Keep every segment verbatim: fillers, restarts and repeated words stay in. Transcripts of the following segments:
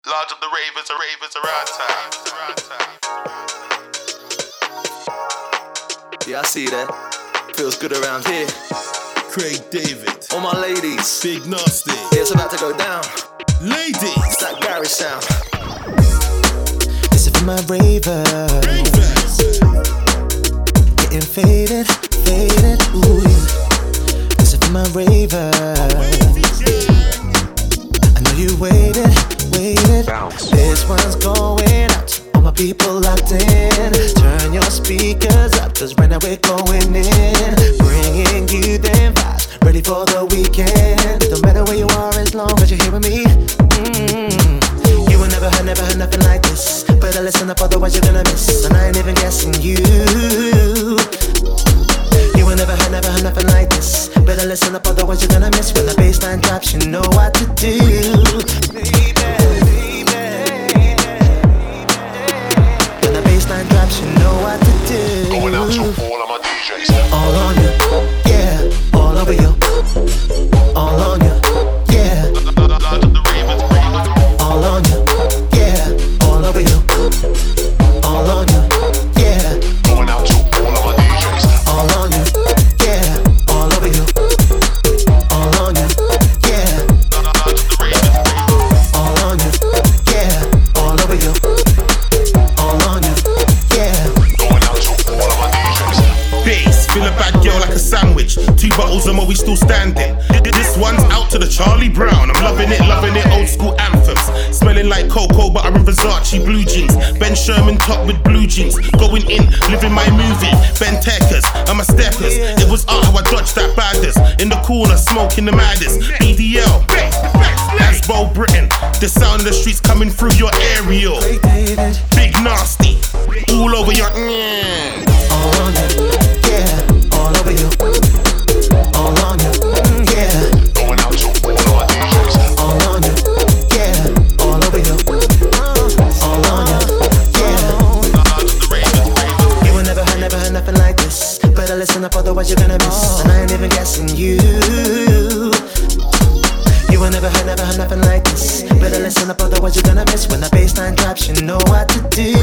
Large up the ravers, the ravers around town. Yeah, I see that. Feels good around here. Craig David. All my ladies. Big Nasty. Yeah, it's about to go down. Ladies. It's that garage sound. This is for my ravers. Ravers. Getting faded, faded, ooh yeah. This is for my ravers. I know you waited, waited. Bounce. This one's going out to all my people locked in. Turn your speakers up, cause right now we're going in. Bringing you them vibes, ready for the weekend. Don't matter where you are as long as you're here with me. Mm-hmm. You will never heard, never heard nothing like this. Better listen up, otherwise you're gonna miss. And I ain't even guessing you. You will never heard, never heard nothing like this. Better listen up, otherwise you're gonna miss. When the bassline drops, you know what to do. Baby, baby. When the bassline drops, you know what to do. Going out to all of my D Js. All on you, yeah, all over you. All on you, yeah. Large up the ravers, ravers. All on you, yeah, all over you. All on you, yeah. Going out to all of my D Js. All on you, yeah, all over you. All on you, yeah. Large up the ravers, ravers. All on you, yeah, all over you. All on you, yeah. Going out to all of my D Js. Bass, feel a bad girl like a sandwich. Two bottles and more, we still standing. This one's out to the Charlie Brown. I'm loving it, loving it, old school anthems. Smelling like cocoa, but I'm in Versace blue jeans. Ben Sherman top with blue jeans. Going in, living my movie. Ben Tekers and my steppers. It was art how I dodged that baddest. In the corner, smoking the maddest. B D L, that's Bo Britain. The sound of the streets coming through your aerial. Craig David. Big Nasty, all over your. Mm. All on you, yeah, all over you. All on you, mm, yeah. Going out to all of my D Js. All on you, yeah, all over you. All on you, yeah. Large up the ravers, ravers. You will never heard, never heard nothing like this. Better listen up, otherwise you're gonna miss. And I ain't even guessing you. You will never heard, never heard nothing like this. Better listen up, otherwise you're gonna miss. When the bassline drops, you know what to do.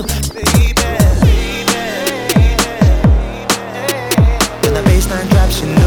Baby, baby. When the bassline drops, you know